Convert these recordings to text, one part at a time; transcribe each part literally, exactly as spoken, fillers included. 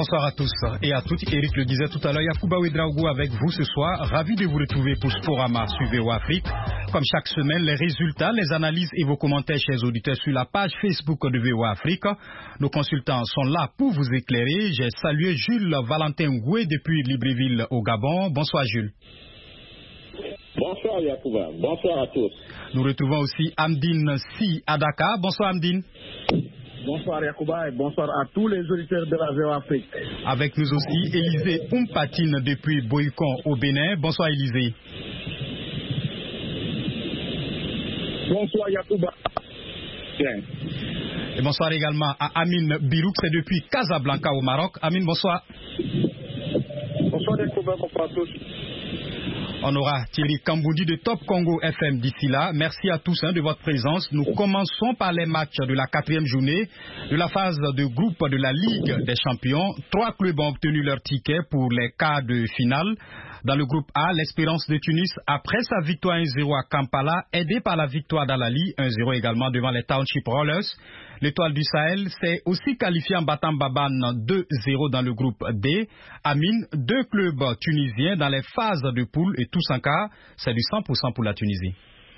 Bonsoir à tous et à toutes. Eric le disait tout à l'heure, Yacouba Ouedraogo avec vous ce soir. Ravi de vous retrouver pour Sporama sur V O Afrique. Comme chaque semaine, les résultats, les analyses et vos commentaires, chers auditeurs, sur la page Facebook de V O Afrique. Nos consultants sont là pour vous éclairer. J'ai salué Jules Valentin Ngoué depuis Libreville au Gabon. Bonsoir Jules. Bonsoir Yacouba. Bonsoir à tous. Nous retrouvons aussi Amdine Si à Dakar. Bonsoir Amdine. Bonsoir Yacouba et bonsoir à tous les auditeurs de la V O Afrique. Avec nous aussi Élisée Oumpatine depuis Boycon au Bénin. Bonsoir Élisée. Bonsoir Yacouba. Bien. Et bonsoir également à Amine Birouk, c'est depuis Casablanca au Maroc. Amine, bonsoir. Bonsoir Yacouba, bonsoir à tous. On aura Thierry Kamboundi de Top Congo F M d'ici là. Merci à tous hein, de votre présence. Nous commençons par les matchs de la quatrième journée de la phase de groupe de la Ligue des Champions. Trois clubs ont obtenu leur ticket pour les quarts de finale. Dans le groupe A, l'Espérance de Tunis, après sa victoire un zéro à Kampala, aidée par la victoire d'Al-Ali, un zéro également devant les Township Rollers. L'Étoile du Sahel s'est aussi qualifiée en battant Baban deux zéro dans le groupe D. Amine, deux clubs tunisiens dans les phases de poule et tous en quart, c'est du cent pour cent pour la Tunisie.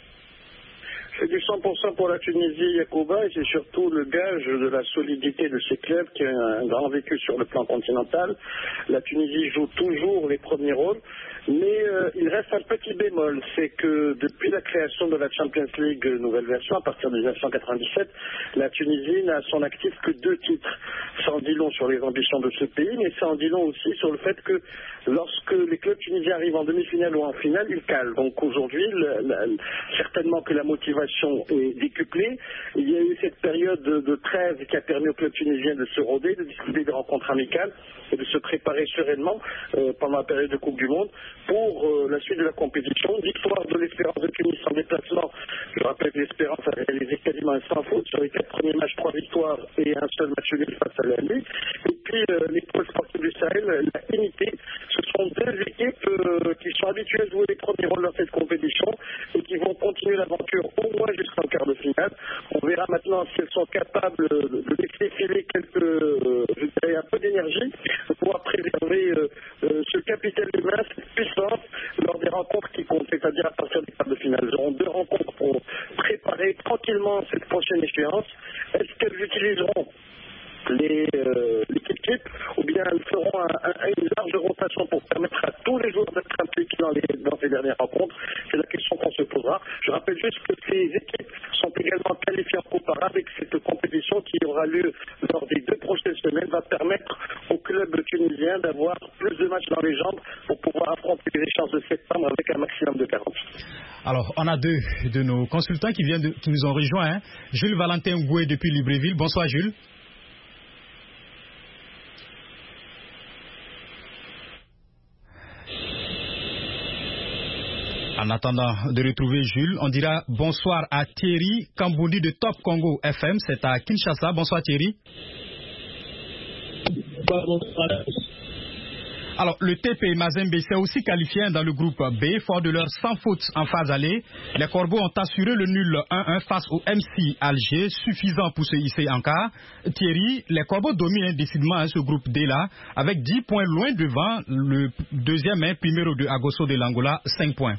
C'est du cent pour cent pour la Tunisie, Yacouba, et c'est surtout le gage de la solidité de ces clubs qui a un grand vécu sur le plan continental. La Tunisie joue toujours les premiers rôles, mais euh, il reste un petit bémol, c'est que depuis la création de la Champions League nouvelle version, à partir de mille neuf cent quatre-vingt-dix-sept, la Tunisie n'a à son actif que deux titres. Ça en dit long sur les ambitions de ce pays, mais ça en dit long aussi sur le fait que lorsque les clubs tunisiens arrivent en demi-finale ou en finale, ils calent. Donc aujourd'hui, le, le, certainement que la motivation est décuplée. Il y a eu cette période de, de trêve qui a permis aux clubs tunisiens de se roder, de discuter des rencontres amicales et de se préparer sereinement euh, pendant la période de Coupe du Monde pour euh, la suite de la compétition. Victoire de l'Espérance de Tunis en déplacement. Je rappelle que l'Espérance a réalisé quasiment un sans faute sur les quatre premiers matchs, trois victoires et un seul match nul face à l'A L. Et puis euh, l'Étoile sportive du Sahel, la Unité. Ce sont deux équipes euh, qui sont habituées à jouer les premiers rôles dans cette compétition et qui vont continuer l'aventure au moins jusqu'en quart de finale. On verra maintenant si elles sont capables de laisser filer quelques, euh, je dirais, un peu d'énergie pour pouvoir préserver euh, euh, ce capital humain, cette puissance lors des rencontres qui comptent, c'est-à-dire à partir des quarts de finale. Elles auront deux rencontres pour préparer tranquillement cette prochaine échéance. Est-ce qu'elles utiliseront les, euh, les équipes ou bien elles feront un, un, une large rotation pour permettre à tous les joueurs d'être impliqués dans, les, dans ces dernières rencontres? C'est la question qu'on se posera. Je rappelle juste que ces équipes sont également qualifiées en Coupe arabe et que cette compétition qui aura lieu lors des deux prochaines semaines va permettre aux clubs tunisiens d'avoir plus de matchs dans les jambes pour pouvoir affronter les échéances de septembre avec un maximum de quarante. Alors, on a deux de nos consultants qui, viennent de, qui nous ont rejoints. Hein. Jules Valentin Ngoué depuis Libreville. Bonsoir Jules. En attendant de retrouver Jules, on dira bonsoir à Thierry Kamboundi de Top Congo F M, c'est à Kinshasa. Bonsoir Thierry. Bonsoir. Alors, le T P Mazembe s'est aussi qualifié dans le groupe B, fort de leur sans faute en phase aller. Les Corbeaux ont assuré le nul un un face au M C Alger, suffisant pour se hisser en quart. Thierry, les Corbeaux dominent décidément hein, ce groupe D-là, avec dix points loin devant le deuxième, hein, Primero de Agosto de l'Angola, cinq points.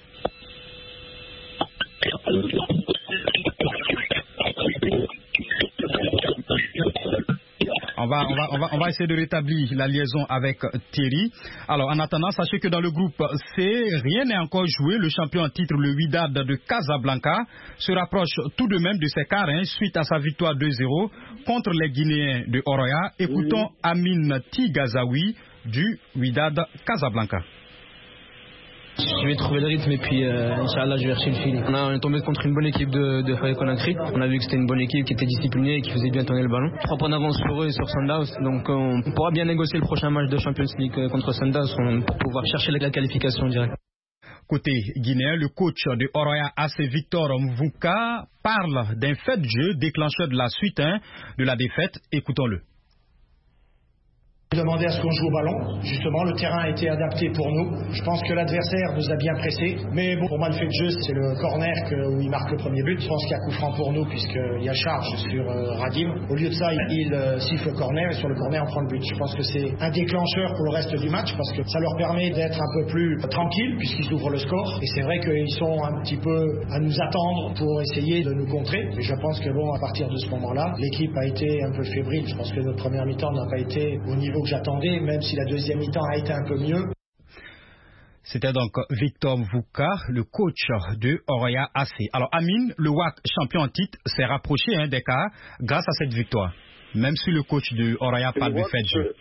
On va, on, va, on, va, on va essayer de rétablir la liaison avec Thierry. Alors, en attendant, sachez que dans le groupe C, rien n'est encore joué. Le champion en titre, le Wydad de Casablanca, se rapproche tout de même de ses quarts hein, suite à sa victoire deux zéro contre les Guinéens de Oroya. Écoutons oui. Amine Tigazaoui du Wydad Casablanca. Je vais trouver le rythme et puis euh, Inch'Allah je vais chercher le fil. On, on est tombé contre une bonne équipe de, de Faye Conakry. On a vu que c'était une bonne équipe qui était disciplinée et qui faisait bien tourner le ballon. Trois points d'avance sur eux et sur Sundowns. Donc on pourra bien négocier le prochain match de Champions League contre Sundowns pour pouvoir chercher la qualification directe. Côté guinéen, le coach de Oroya A C Victor Mvuka parle d'un fait de jeu déclencheur de la suite hein, de la défaite. Écoutons-le. Demander à ce qu'on joue au ballon. Justement, le terrain a été adapté pour nous. Je pense que l'adversaire nous a bien pressés. Mais bon, pour moi, le fait de jeu, c'est le corner que, où il marque le premier but. Je pense qu'il y a coup franc pour nous puisqu'il y a charge sur euh, Radim. Au lieu de ça, il, il euh, siffle le corner et sur le corner, on prend le but. Je pense que c'est un déclencheur pour le reste du match parce que ça leur permet d'être un peu plus tranquilles puisqu'ils ouvrent le score. Et c'est vrai qu'ils sont un petit peu à nous attendre pour essayer de nous contrer. Mais je pense que bon, à partir de ce moment-là, l'équipe a été un peu fébrile. Je pense que notre première mi-temps n'a pas été au niveau que j'attendais, même si la deuxième mi-temps a été un peu mieux. C'était donc Victor Mvuka, le coach de Oroya A C. Alors Amine, le W A C champion en titre, s'est rapproché hein, des cas grâce à cette victoire. Même si le coach de Oroya parle de fait de jeu.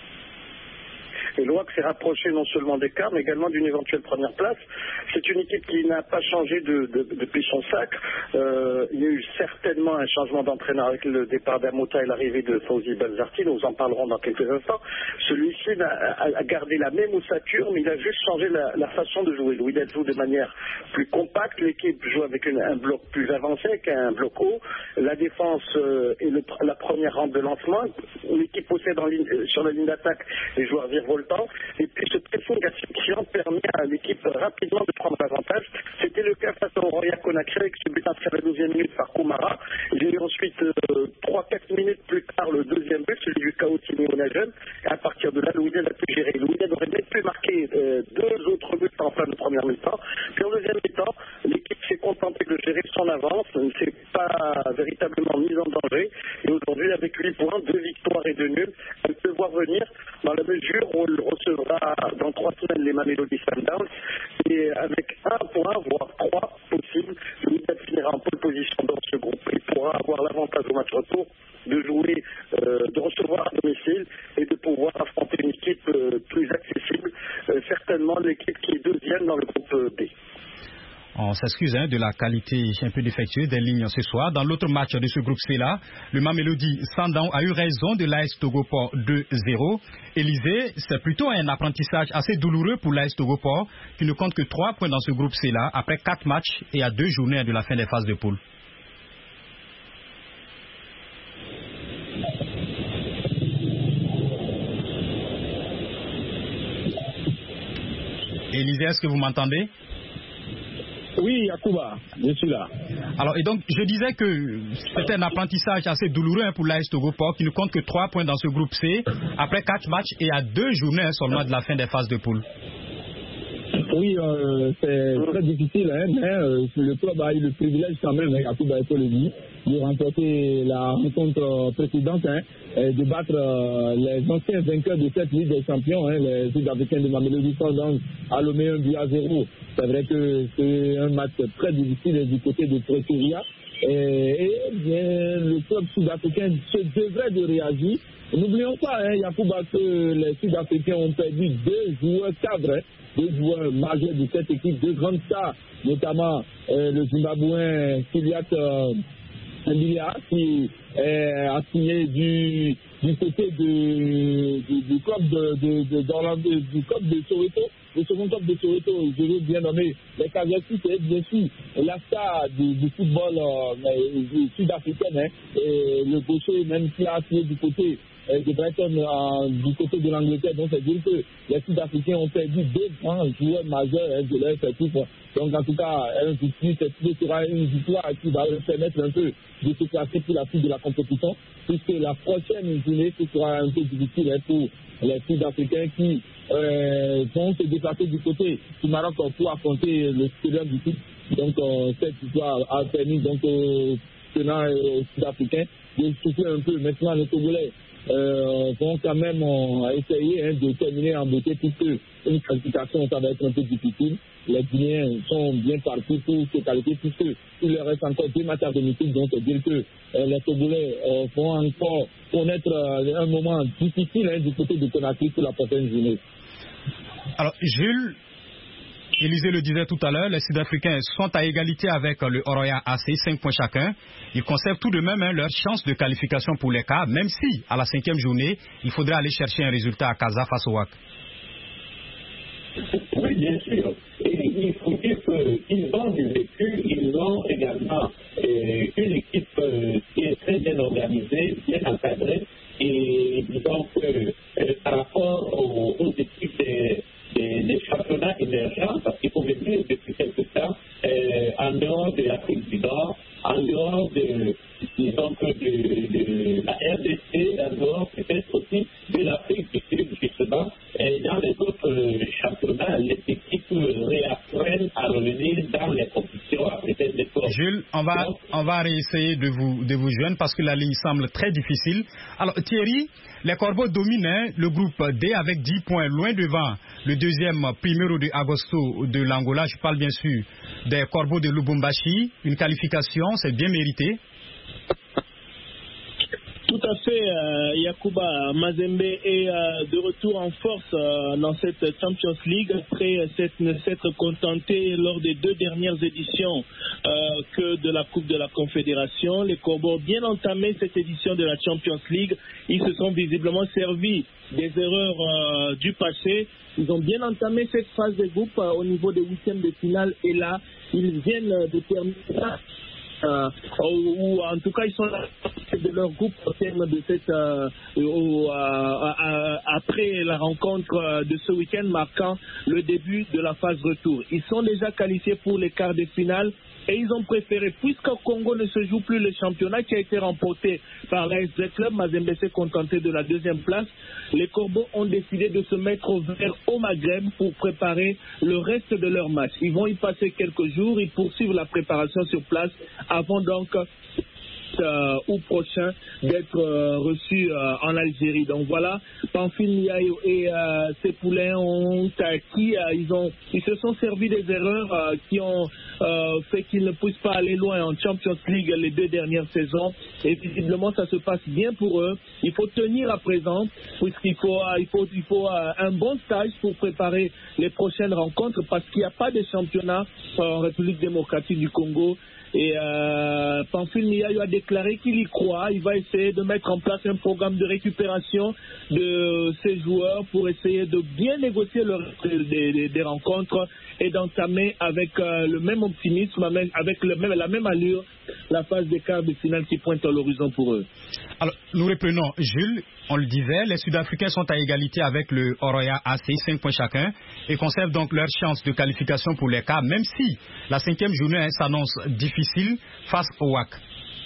Et l'O A C s'est rapproché non seulement des quarts, mais également d'une éventuelle première place. C'est une équipe qui n'a pas changé de, de, depuis son sacre. Euh, il y a eu certainement un changement d'entraîneur avec le départ d'Amota et l'arrivée de Fawzi Balzarti. Nous en parlerons dans quelques instants. Celui-ci a, a, a gardé la même ossature, mais il a juste changé la, la façon de jouer. Louis joue de manière plus compacte. L'équipe joue avec une, un bloc plus avancé, avec un bloc haut. La défense euh, est le, la première rampe de lancement. L'équipe possède en ligne, sur la ligne d'attaque les joueurs virevoltants. Et puis ce pressing asphyxiant permet à l'équipe rapidement de prendre l'avantage. C'était le cas face au Royal Conakry avec ce but inscrit à la douzième minute par Koumara. Il y a eu ensuite euh, trois quatre minutes plus tard le deuxième but, celui du Kaotini Onajen. Et à partir de là, Louis a pu gérer. Louis aurait même pu marquer euh, deux autres buts en fin de première mi-temps. Puis en deuxième mi-temps, l'équipe s'est contentée de gérer son avance, ne s'est pas véritablement mise en danger. Et aujourd'hui, avec huit points, deux victoires et deux nuls, elle peut voir venir dans la mesure où elle recevra dans trois semaines les Mamelodi Sundowns. Et avec un point, voire trois possibles, Louis finira en pole position dans ce groupe. Il pourra avoir l'avantage au match retour de jouer, euh, de recevoir à domicile et de pouvoir affronter une équipe euh, plus accessible, euh, certainement l'équipe qui est deuxième dans le groupe B. On s'excuse hein, de la qualité un peu défectueuse des lignes ce soir. Dans l'autre match de ce groupe C-là, le Mamelodi Sundowns a eu raison de l'A S Togoport deux zéro. Élysée, c'est plutôt un apprentissage assez douloureux pour l'A S Togoport qui ne compte que trois points dans ce groupe C-là après quatre matchs et à deux journées de la fin des phases de poule. Élysée, est-ce que vous m'entendez? Oui, Yacouba, je suis là. Alors, et donc, je disais que c'était un apprentissage assez douloureux hein, pour l'A S Togoport qui ne compte que trois points dans ce groupe C après quatre matchs et à deux journées hein, seulement de la fin des phases de poule. Oui, euh, c'est très difficile, hein, mais euh, le club a eu le privilège quand même, hein, Yacouba a le dit, de remporter la rencontre précédente, hein, et de battre euh, les anciens vainqueurs de cette Ligue des Champions, hein, les Sud-Africains de Mamelodi Sundowns à l'Omé un but à zéro. C'est vrai que c'est un match très difficile du côté de Pretoria. Et, et bien, le club sud-africain se devrait de réagir. N'oublions pas, hein, Yacouba, que les Sud-Africains ont perdu deux joueurs cadres, hein, deux joueurs majeurs de cette équipe, deux grandes stars, notamment euh, le Zimbabwéen Kiliat euh, Ndilia, qui euh, a signé du, du côté de, du, du club de, de, de, de, du club de Soweto, le second club de Soweto, je veux bien nommer les Kazakhstan, et bien sûr la star du, du football euh, sud-africain, hein, et le gaucher même qui a signé du côté de Brighton euh, du côté de l'Angleterre. Donc, c'est-à-dire que les Sud-Africains ont perdu deux grands joueurs majeurs hein, de leur effectif. Donc, en tout cas, un victoire, ce sera une victoire qui va leur permettre un peu de se classer pour la suite de la compétition, puisque la prochaine journée, ce sera un peu difficile hein, pour les Sud-Africains qui euh, vont se déplacer du côté du Maroc pour affronter le Stadium du titre. Donc, euh, cette victoire a permis donc aux tenants euh, Sud-Africains de souffler un peu. Maintenant, les Togolais Euh, vont quand même euh, essayer hein, de terminer en beauté puisque une qualification ça va être un peu difficile. Les Guinéens sont bien partis pour se qualifier puisque il leur reste encore deux matchs à domicile, donc dire que euh, les Togolais euh, vont encore connaître euh, un moment difficile hein, du côté de Conakry pour la prochaine journée. Alors Jules, Élysée le disait tout à l'heure, les Sud-Africains sont à égalité avec le Oroya A C, cinq points chacun. Ils conservent tout de même hein, leur chance de qualification pour les quarts, même si, à la cinquième journée, il faudrait aller chercher un résultat à Casa face au W A C. Oui, bien sûr. Et il faut dire qu'ils ont du vécu, ils ont également euh, une équipe euh, qui est très bien organisée, bien encadrée. Et donc, euh, dehors de l'Afrique du Nord, en dehors de, disons que de, de la R D C, en dehors peut-être aussi de l'Afrique du Sud, justement. Et dans les autres championnats, les équipes réapprennent à revenir dans les compétitions africaines de sport. Jules, on va, on va réessayer de vous, de vous joindre parce que la ligne semble très difficile. Alors Thierry, les Corbeaux dominent hein, le groupe D avec dix points, loin devant le deuxième Primero de Agosto de l'Angola. Je parle bien sûr des Corbeaux de Lubumbashi. Une qualification, c'est bien mérité. Tout à fait, euh, Yacouba. Mazembe est euh, de retour en force euh, dans cette Champions League après s'être contenté lors des deux dernières éditions euh, que de la Coupe de la Confédération. Les Corbeaux ont bien entamé cette édition de la Champions League. Ils se sont visiblement servis des erreurs euh, du passé. Ils ont bien entamé cette phase de groupe euh, au niveau des huitièmes de finale et là, ils viennent de terminer. Euh, ou, ou en tout cas ils sont là de leur groupe au terme de cette euh, euh, euh, après la rencontre euh, de ce week-end marquant le début de la phase retour. Ils sont déjà qualifiés pour les quarts de finale et ils ont préféré, puisqu'au Congo ne se joue plus le championnat qui a été remporté par l'A S Z Club, Mazembe s'est contenté de la deuxième place. Les Corbeaux ont décidé de se mettre au vert au Maghreb pour préparer le reste de leur match. Ils vont y passer quelques jours, ils poursuivent la préparation sur place avant donc Euh, août prochain d'être euh, reçu euh, en Algérie. Donc voilà, Pamphile Niaï et euh, ses poulains ont acquis, euh, ils ont, ils se sont servis des erreurs euh, qui ont euh, fait qu'ils ne puissent pas aller loin en Champions League les deux dernières saisons. Et visiblement, ça se passe bien pour eux. Il faut tenir à présent, puisqu'il faut, euh, il faut, il faut euh, un bon stage pour préparer les prochaines rencontres, parce qu'il n'y a pas de championnat en République démocratique du Congo. Et euh, Pamphile Niaï a déclaré qu'il y croit. Il va essayer de mettre en place un programme de récupération de ses joueurs pour essayer de bien négocier le, des, des, des rencontres et d'entamer avec euh, le même optimisme, avec le même, la même allure, la phase des quarts de finale qui pointe à l'horizon pour eux. Alors, nous reprenons. Jules, on le disait, les Sud-Africains sont à égalité avec le Oroya A C, cinq points chacun, et conservent donc leur chance de qualification pour les quarts, même si la cinquième journée hein, s'annonce difficile face au W A C.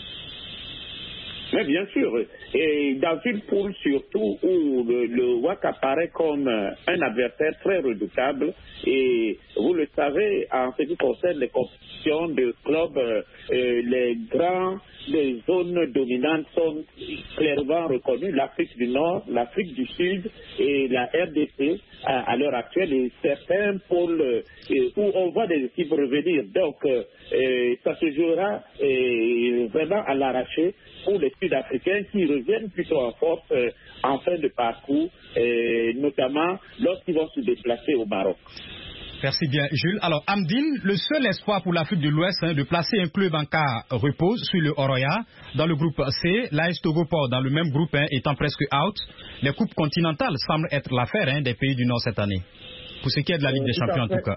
Mais bien sûr, et dans une poule surtout où le, le W A C apparaît comme un adversaire très redoutable, et vous le savez, en ce qui concerne les compétitions de clubs, euh, les grands, les zones dominantes sont clairement reconnues, l'Afrique du Nord, l'Afrique du Sud et la R D C à, à l'heure actuelle, et certains pôles euh, où on voit des équipes revenir. Donc, euh, euh, ça se jouera euh, vraiment à l'arraché pour les Sud-Africains qui reviennent plutôt en force euh, en fin de parcours, euh, notamment lorsqu'ils vont se déplacer au Maroc. Merci bien, Jules. Alors, Amdine, le seul espoir pour l'Afrique de l'Ouest hein, de placer un club en cas repose sur le Oroya dans le groupe C, l'A S Togoport dans le même groupe hein, étant presque out. Les coupes continentales semblent être l'affaire hein, des pays du Nord cette année. Pour ce qui est de la Ligue euh, des Champions en tout cas.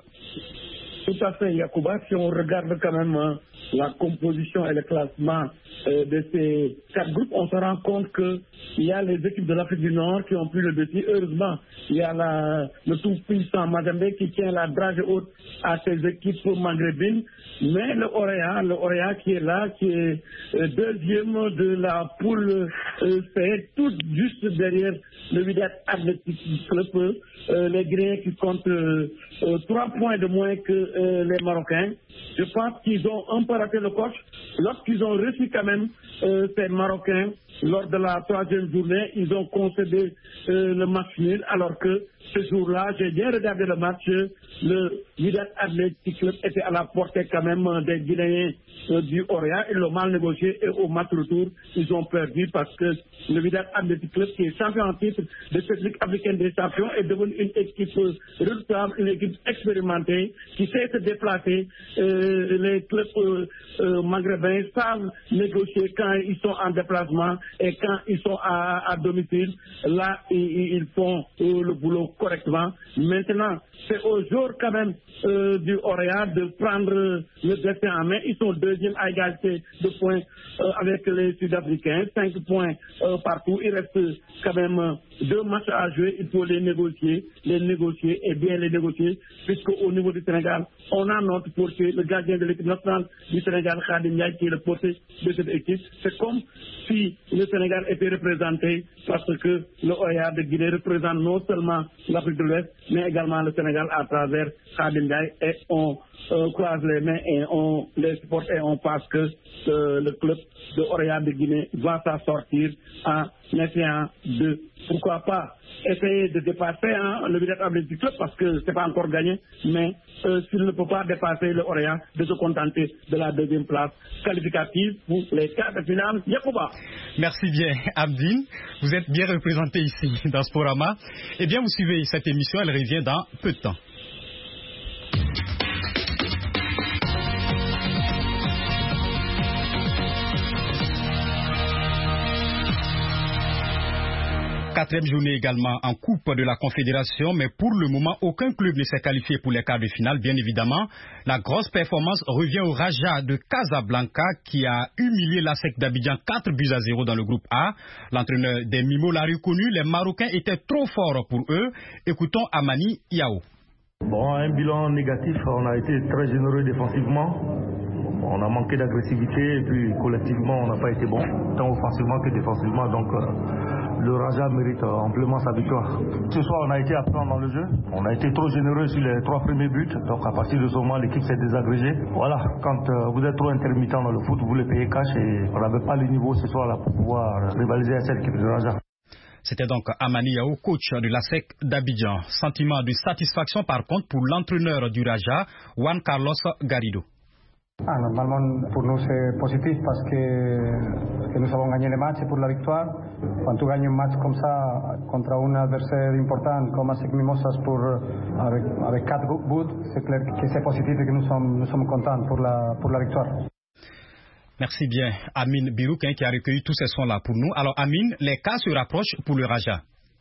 Tout à fait, Yacouba. Si on regarde quand même hein, la composition et le classement euh, de ces quatre groupes, on se rend compte qu'il y a les équipes de l'Afrique du Nord qui ont pris le défi. Heureusement, il y a la, le tout-puissant Mazembe qui tient la dragée haute à ses équipes maghrébines. Mais le Oroya, le Oroya qui est là, qui est euh, deuxième de la poule euh, C, tout juste derrière le Wydad Athletic Club, euh, les Guinéens qui comptent euh, euh, trois points de moins que euh, les Marocains. Je pense qu'ils ont un peu raté le coche lorsqu'ils ont reçu quand même euh, ces Marocains lors de la troisième journée. Ils ont concédé euh, le match nul, alors que ce jour-là, j'ai bien regardé le match, le Wydad Athletic Club était à la portée quand même des Guinéens euh, du Oroya. Ils l'ont mal négocié et au match retour, ils ont perdu parce que le Wydad Athletic Club, qui est champion en titre de cette Ligue africaine des champions, est devenu une équipe redoutable, une équipe expérimentée qui sait se déplacer. Euh, les clubs euh, euh, maghrébins savent négocier quand ils sont en déplacement et quand ils sont à, à domicile. Là, ils, ils font euh, le boulot correctement. Maintenant, c'est aux joueurs quand même euh, du Orea de prendre le destin en main. Ils sont deuxième à égalité de points euh, avec les Sud-Africains, cinq points euh, partout. Il reste quand même euh, deux matchs à jouer. Il faut les négocier, les négocier et bien les négocier, puisque au niveau du Sénégal, on a notre portier, le gardien de l'équipe nationale du Sénégal, Khadim Ndiaye, qui est le portier de cette équipe. C'est comme si le Sénégal était représenté parce que le Orea de Guinée représente non seulement l'Afrique de l'Ouest, mais également le Sénégal à travers Khadim Ndiaye, et on euh, croise les mains et on les supporte et on pense que euh, le club de Orea de Guinée va s'en sortir en essayant de, pourquoi pas, essayer de dépasser hein, le véritable du club, parce que c'est pas encore gagné, mais euh, s'il ne peut pas dépasser le Orea, de se contenter de la deuxième place qualificative pour les quarts de finale. Yacouba. Merci bien, Abdine. Vous êtes bien représenté ici dans Sporama. Eh bien, vous suivez cette émission, elle revient dans peu de temps. Quatrième journée également en Coupe de la Confédération, mais pour le moment, aucun club ne s'est qualifié pour les quarts de finale, bien évidemment. La grosse performance revient au Raja de Casablanca qui a humilié l'A S E C d'Abidjan quatre buts à zéro dans le groupe A. L'entraîneur des Mimos l'a reconnu, les Marocains étaient trop forts pour eux. Écoutons Amani Yao. Bon, un bilan négatif, on a été très généreux défensivement. On a manqué d'agressivité et puis collectivement on n'a pas été bon, tant offensivement que défensivement. Donc euh, le Raja mérite euh, amplement sa victoire. Ce soir on a été absent dans le jeu, on a été trop généreux sur les trois premiers buts. Donc à partir de ce moment l'équipe s'est désagrégée. Voilà, quand euh, vous êtes trop intermittent dans le foot, vous les payez cash et on n'avait pas le niveau ce soir là pour pouvoir rivaliser avec cette équipe de Raja. C'était donc Amani Yao, coach de l'A S E C d'Abidjan. Sentiment de satisfaction par contre pour l'entraîneur du Raja, Juan Carlos Garrido. Ah, normalement, pour nous, c'est positif parce que, que nous avons gagné le match pour la victoire. Quand tu gagnes un match comme ça contre un adversaire important comme A S E C Mimosas pour, avec, avec quatre buts, c'est clair que c'est positif et que nous sommes, nous sommes contents pour la, pour la victoire. Merci bien, Amine Birouk, hein, qui a recueilli tous ces sons-là pour nous. Alors, Amine, les cas se rapprochent pour le Raja.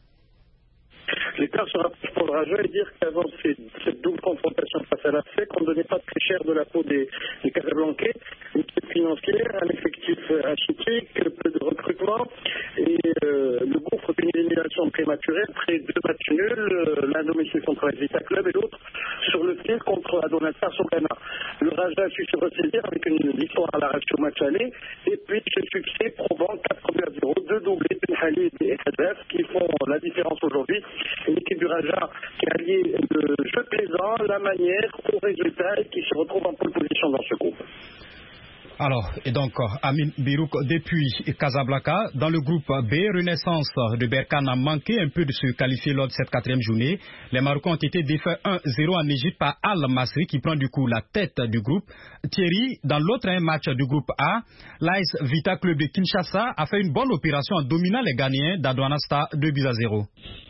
Les cas se rapprochent pour le Raja et dire qu'avant cette, cette double confrontation face à la S E C, on ne donnait pas très cher de la peau des, des Casablancais, une équipe financière, un effectif atypique, peu de recrutement et euh, le gouffre d'une élimination prématurée après deux matchs nuls, euh, l'un domicile contre la Vita Club et l'autre sur le fil contre Adonata Sogana. Le Raja a su se ressaisir avec une victoire à l'arrache au match aller et puis ce succès probant quatre buts à zéro, deux doublés, Ben Khalid et Hadaf qui font la différence aujourd'hui. L'équipe du Raja qui a lié le jeu plaisant, la manière au résultat et qui se retrouve en pole position dans ce groupe. Alors, et donc, Amine Birouk, depuis Casablanca, dans le groupe B, Renaissance de Berkane a manqué un peu de se qualifier lors de cette quatrième journée. Les Marocains ont été défaits un zéro en Égypte par Al-Masri qui prend du coup la tête du groupe. Thierry, dans l'autre match du groupe A, l'A S Vita Club de Kinshasa a fait une bonne opération en dominant les Ghanéens d'Adouana Star deux buts à zéro.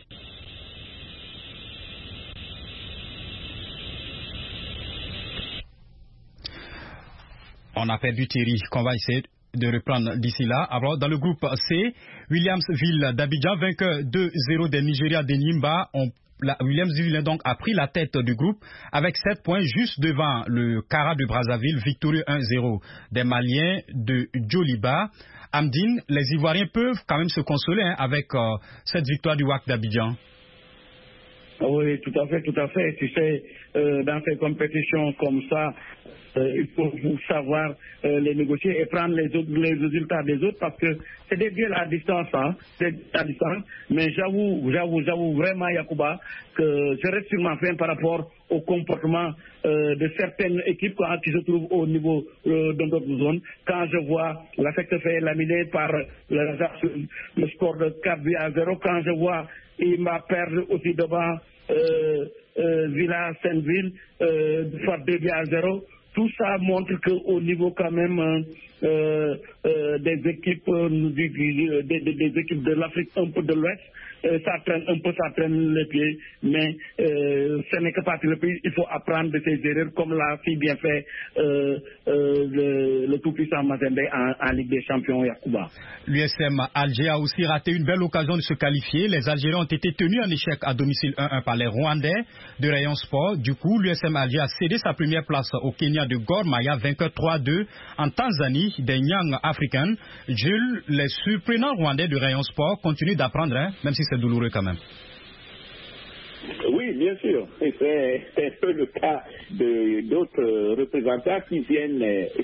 On a perdu Thierry, qu'on va essayer de reprendre d'ici là. Alors, dans le groupe C, Williamsville d'Abidjan, vainqueur deux zéro des Nigérias de Nimba. On, la, Williamsville donc a pris la tête du groupe avec sept points juste devant le Kara de Brazzaville, victorieux un zéro des Maliens de Djoliba. Amdine, les Ivoiriens peuvent quand même se consoler hein, avec euh, cette victoire du W A C d'Abidjan. Oui, tout à fait, tout à fait. Tu sais, euh, dans ces compétitions comme ça, euh, il faut savoir euh, les négocier et prendre les, autres, les résultats des autres parce que c'est des duels à distance, hein, c'est à distance. Mais j'avoue, j'avoue, j'avoue vraiment, Yacouba, que je reste sur ma faim par rapport au comportement euh, de certaines équipes quoi, qui se trouvent au niveau euh, de notre zone. Quand je vois la S E C se fait laminer par le, le score de quatre buts à zéro, quand je vois il m'a perdu aussi devant euh, euh, Villa Sainte-Ville euh, par deux buts à zéro. Tout ça montre qu'au niveau quand même euh, euh, des équipes euh, du, du, des, des équipes de l'Afrique un peu de l'Ouest, euh, ça traîne un peu, ça traîne les pieds, mais euh, ce n'est que partie du pays. Il faut apprendre de ses erreurs, comme l'a si bien fait euh, euh, le, le le tout-puissant Mazembe en, en Ligue des Champions Yacouba. L'U S M Alger a aussi raté une belle occasion de se qualifier. Les Algériens ont été tenus en échec à domicile un un par les Rwandais de Rayon Sport. Du coup, l'U S M Alger a cédé sa première place au Kenya de Gor Mahia, vainqueur trois à deux en Tanzanie des Young Africans. Jules, les surprenants Rwandais de Rayon Sport continuent d'apprendre, hein, même si c'est douloureux quand même. Oui, bien sûr. C'est un peu le cas de d'autres représentants qui viennent